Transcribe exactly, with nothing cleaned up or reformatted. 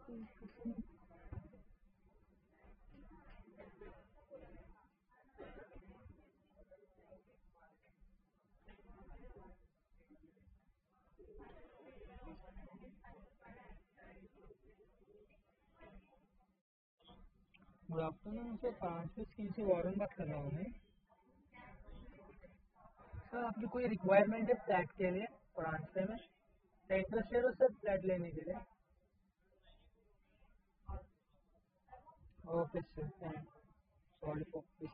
Good afternoon sir, पाँचवें scheme से वारन बात कर रहा हूँ मैं। सर आपकी कोई रिक्वायरमेंट है फ्लैट के लिए ट्रांसफर में? मैं इंटरेस्टेड हूँ सर फ्लैट लेने के लिए। Okay sir, thank sorry for